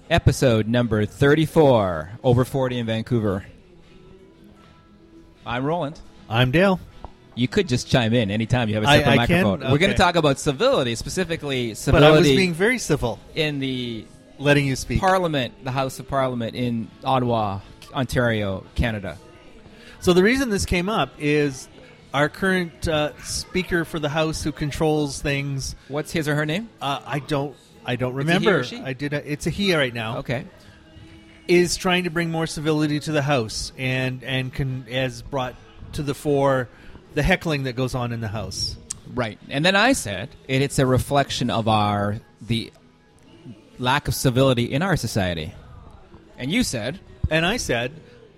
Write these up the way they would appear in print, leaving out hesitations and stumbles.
episode number 34, Over 40 in Vancouver. I'm Roland. I'm Dale. You could just chime in anytime you have a separate microphone. Okay. We're going to talk about civility, specifically civility. But I was being very civil. In the letting you speak. Parliament, the House of Parliament in Ottawa, Ontario, Canada. So the reason this came up is our current speaker for the House who controls things. What's his or her name? I don't remember. Is it he or she? It's a he right now. Okay. Is trying to bring more civility to the House and has brought to the fore the heckling that goes on in the House. Right. And then I said it's a reflection of the lack of civility in our society. And you said? And I said,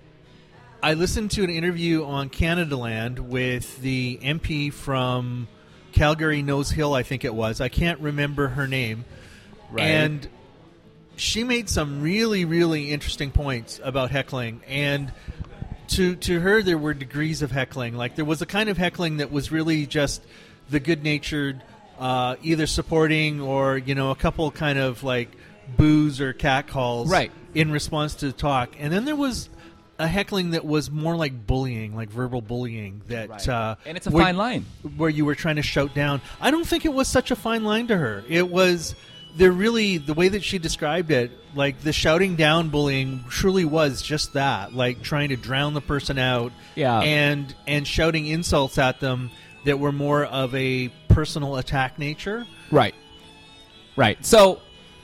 I listened to an interview on Canada Land with the MP from Calgary Nose Hill, I think it was. I can't remember her name. Right. And she made some really, really interesting points about heckling. And to her, there were degrees of heckling. Like, there was a kind of heckling that was really just the good-natured, either supporting or, a couple kind of, like, boos or catcalls right. in response to the talk. And then there was a heckling that was more like bullying, like verbal bullying. That right. And it's a fine line. Where you were trying to shout down. I don't think it was such a fine line to her. It was... the way that she described it, like the shouting down bullying truly was just that, like trying to drown the person out, and shouting insults at them that were more of a personal attack nature. Right. So,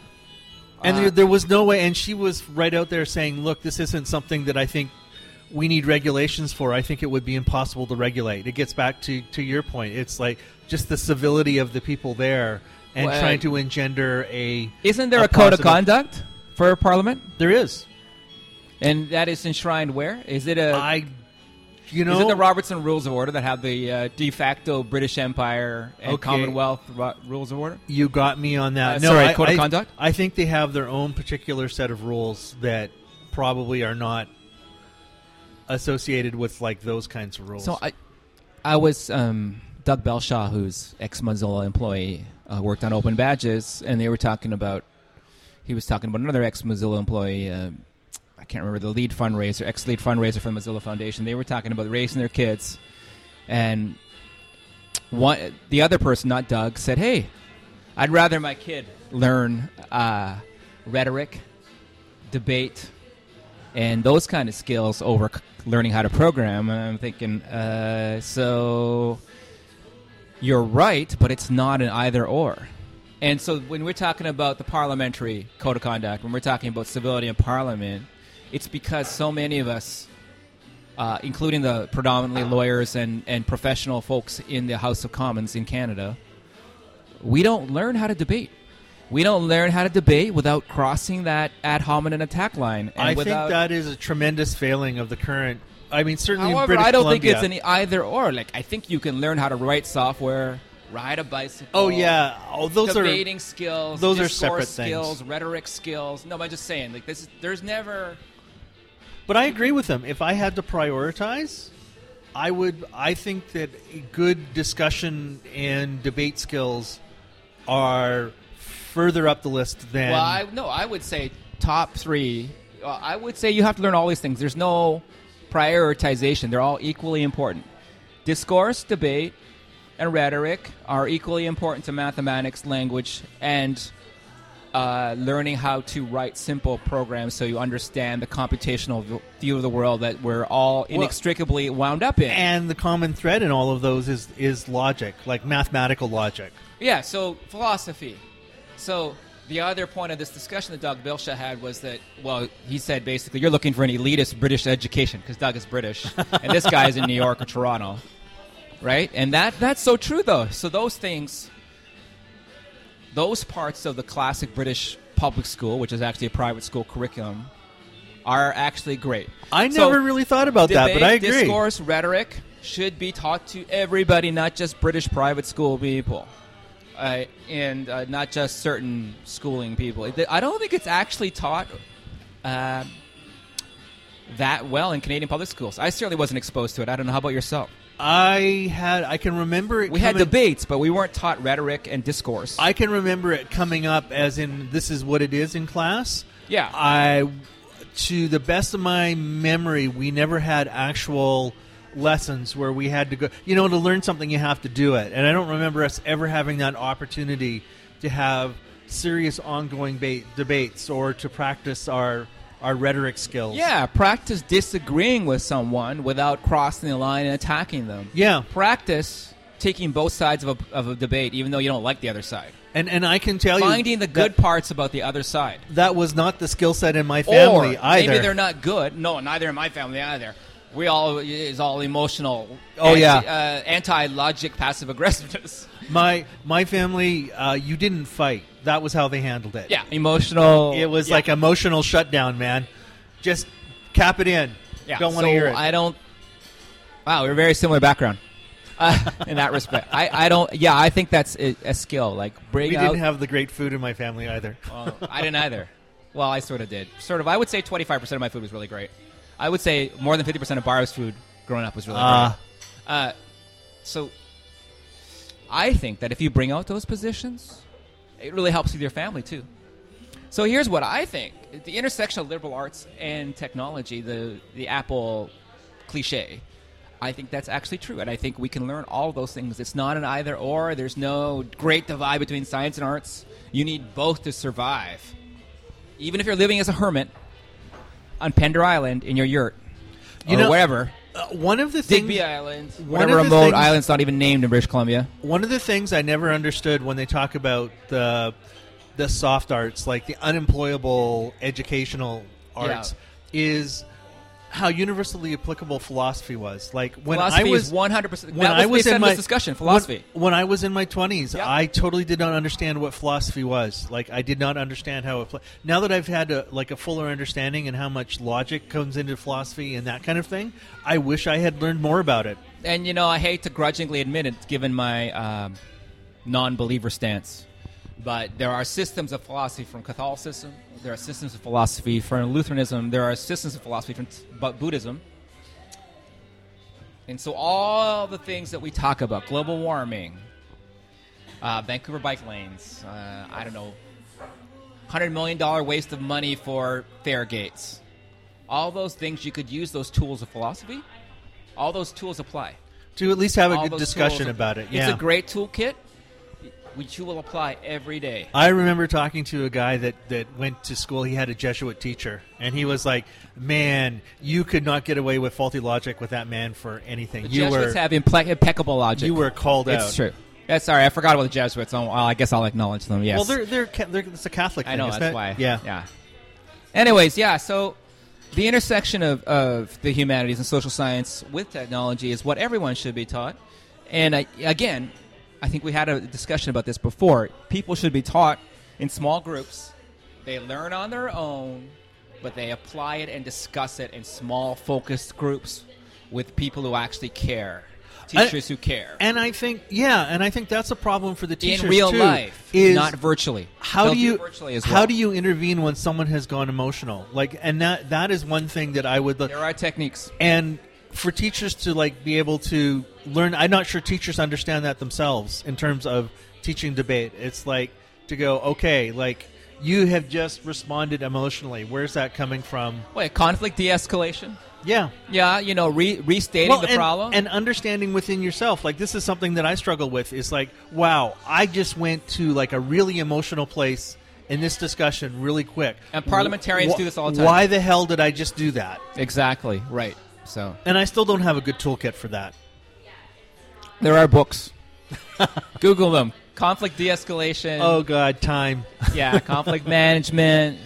and there was no way, and she was right out there saying, look, this isn't something that I think we need regulations for. I think it would be impossible to regulate. It gets back to your point. It's like just the civility of the people there. And trying to engender Isn't there a code of conduct for Parliament? There is. And that is enshrined where? Is it Is it the Robertson Rules of Order that have the de facto British Empire and Commonwealth Rules of Order? You got me on that. Code of conduct? I think they have their own particular set of rules that probably are not associated with like those kinds of rules. So I was Doug Belshaw, who's ex-Mozilla employee, worked on open badges, and he was talking about another ex-Mozilla employee, I can't remember, the ex-lead fundraiser for the Mozilla Foundation. They were talking about raising their kids, and the other person, not Doug, said, hey, I'd rather my kid learn rhetoric, debate, and those kind of skills over learning how to program. And I'm thinking, so... You're right, but it's not an either-or. And so when we're talking about the parliamentary code of conduct, when we're talking about civility in Parliament, it's because so many of us, including the predominantly lawyers and professional folks in the House of Commons in Canada, we don't learn how to debate. We don't learn how to debate without crossing that ad hominem attack line. And I think that is a tremendous failing of the current... I mean, certainly However, in British I don't Columbia. think it's any either-or. Like, I think you can learn how to write software, ride a bicycle. Oh, yeah. Those debating skills. Those are separate skills, things. Rhetoric skills. No, I'm just saying. Like, there's never... But I agree with them. If I had to prioritize, I think that good discussion and debate skills are further up the list than... Well, I would say top three. I would say you have to learn all these things. There's no... prioritization. They're all equally important. Discourse, debate, and rhetoric are equally important to mathematics, language, and learning how to write simple programs so you understand the computational view of the world that we're all inextricably wound up in. And the common thread in all of those is logic, like mathematical logic. Yeah, so philosophy. So... the other point of this discussion that Doug Belshaw had was that, well, he said basically you're looking for an elitist British education because Doug is British, and this guy's in New York or Toronto, right? And that's so true, though. So those things, those parts of the classic British public school, which is actually a private school curriculum, are actually great. I never really thought about that, but I agree. Discourse, rhetoric should be taught to everybody, not just British private school people. And not just certain schooling people. I don't think it's actually taught that well in Canadian public schools. I certainly wasn't exposed to it. I don't know. How about yourself? I can remember it. We had debates, but we weren't taught rhetoric and discourse. I can remember it coming up as in this is what it is in class. Yeah. To the best of my memory, we never had actual lessons where we had to go. To learn something, you have to do it. And I don't remember us ever having that opportunity to have serious ongoing debates or to practice our rhetoric skills. Yeah, practice disagreeing with someone without crossing the line and attacking them. Yeah. Practice taking both sides of a debate, even though you don't like the other side. And I can tell Finding the good parts about the other side. That was not the skill set in my family or either. Maybe they're not good. No, neither in my family either. We all is all emotional. Yeah. Anti-logic, passive aggressiveness. My family, you didn't fight. That was how they handled it. Yeah, emotional. It was like emotional shutdown, man. Just cap it in. Yeah. Don't want to hear it. I don't. Wow, we're very similar background in that respect. I don't. Yeah, I think that's a skill. Like we didn't have the great food in my family either. I didn't either. Well, I sort of did. I would say 25% of my food was really great. I would say more than 50% of Barb's food growing up was really great. So I think that if you bring out those positions, it really helps with your family too. So here's what I think. The intersection of liberal arts and technology, the Apple cliche, I think that's actually true. And I think we can learn all of those things. It's not an either or. There's no great divide between science and arts. You need both to survive. Even if you're living as a hermit on Pender Island in your yurt or wherever. One of the things, Digby Island, whatever remote island's not even named in British Columbia. One of the things I never understood when they talk about the soft arts, like the unemployable educational arts, is how universally applicable philosophy was. Like when philosophy I was is 100%. When I was in my discussion, philosophy. When I was in my 20s, Yep. I totally did not understand what philosophy was. Like I did not understand how it. Now that I've had a fuller understanding and how much logic comes into philosophy and that kind of thing, I wish I had learned more about it. And I hate to grudgingly admit it, given my non-believer stance, but there are systems of philosophy from Catholicism. There are systems of philosophy from Lutheranism. There are systems of philosophy from Buddhism. And so all the things that we talk about, global warming, Vancouver bike lanes, I don't know, $100 million waste of money for fare gates. All those things, you could use those tools of philosophy. All those tools apply. To at least have All a good those discussion tools about it. It's Yeah. a great toolkit, which you will apply every day. I remember talking to a guy that went to school. He had a Jesuit teacher, and he was like, "Man, you could not get away with faulty logic with that man for anything. The You Jesuits were have impeccable logic. you were called out." It's true. Yeah, sorry, I forgot about the Jesuits. Well, I guess I'll acknowledge them. Yes. Well, they're it's a Catholic thing. I know, isn't that's it? why. Yeah. Anyways, yeah, so the intersection of the humanities and social science with technology is what everyone should be taught. And I think we had a discussion about this before. People should be taught in small groups. They learn on their own, but they apply it and discuss it in small, focused groups with people who actually care. Teachers who care. And I think that's a problem for the teachers in real too, life, is not virtually. How They'll do you virtually as well. how do you intervene when someone has gone emotional? Like, and that is one thing that I would. There are techniques. And for teachers to be able to learn, I'm not sure teachers understand that themselves in terms of teaching debate. It's like to go, okay, like you have just responded emotionally. Where's that coming from? Wait, conflict de-escalation? Yeah. Yeah, restating the problem. And understanding within yourself. Like, this is something that I struggle with. Is like, wow, I just went to like a really emotional place in this discussion really quick. And parliamentarians do this all the time. Why the hell did I just do that? Exactly, right. So And I still don't have a good toolkit for that. there are books. Google them. Conflict de-escalation. Oh, God, time. Yeah, conflict management.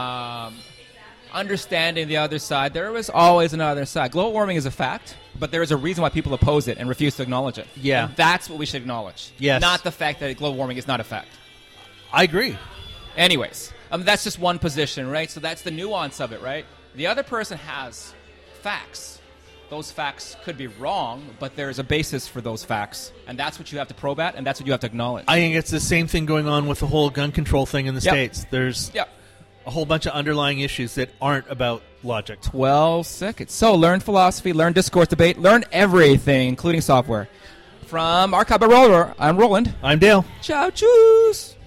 Understanding the other side. There is always another side. Global warming is a fact, but there is a reason why people oppose it and refuse to acknowledge it. Yeah. And that's what we should acknowledge. Yes. Not the fact that global warming is not a fact. I agree. Anyways, that's just one position, right? So that's the nuance of it, right? The other person has facts. Those facts could be wrong, but there is a basis for those facts, and that's what you have to probe at, and that's what you have to acknowledge. I think it's the same thing going on with the whole gun control thing in the Yep. States. There's a whole bunch of underlying issues that aren't about logic. 12 seconds. So learn philosophy, learn discourse debate, learn everything, including software. From Archive by Roller, I'm Roland. I'm Dale. Ciao, choose.